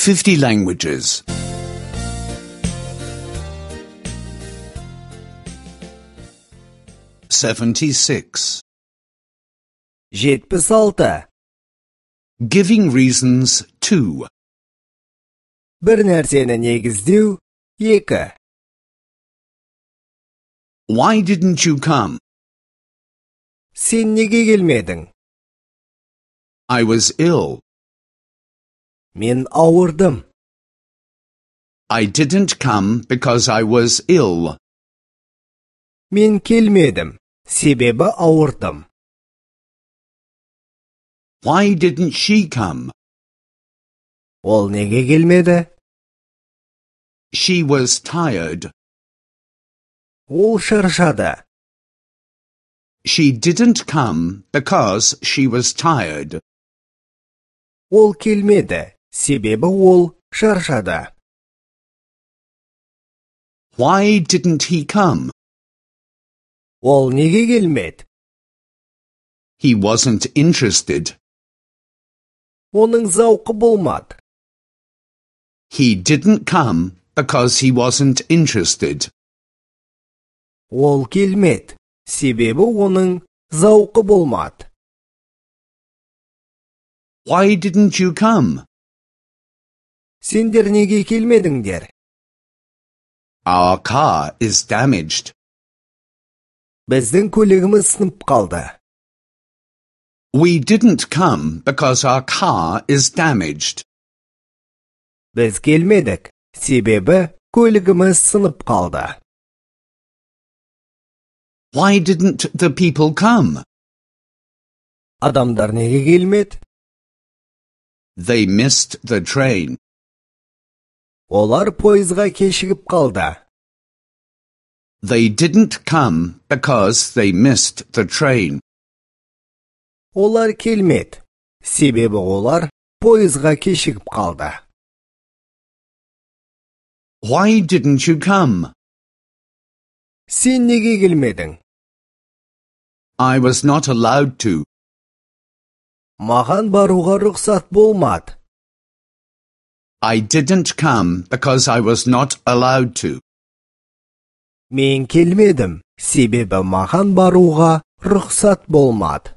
50 languages. 76. 76. Giving reasons to. Bir нәрсені негіздеу. 2. Why didn't you come? Сен неге келмедің? I was ill. Мен ауырдым. I didn't come because I was ill. Мен келмедім, себебі ауырдым. Why didn't she come? Ол неге келмеді? She was tired. Ол шаршады. She didn't come because she was tired. Ол келмеді, себебі ол шаршады. Why didn't he come? Ол неге келмеді? He wasn't interested. Оның зауқы болмады. He didn't come because he wasn't interested. Ол келмеді, себебі оның зауқы болмады. Why didn't you come? Сендер неге келмедіңдер? Our car is damaged. Біздің көлігіміз сынып қалды. We didn't come because our car is damaged. Біз келмедік, себебі көлігіміз сынып қалды. Why didn't the people come? Адамдар неге келмеді? They missed the train. Олар пойызға кешігіп қалды. They didn't come because they missed the train. Олар келмеді, себебі олар пойызға кешігіп қалды. Why didn't you come? Сен неге келмедің? I was not allowed to. Маған баруға рұқсат болмады. I didn't come because I was not allowed to. Мен келмедім, себебі маған баруға рұқсат болмады.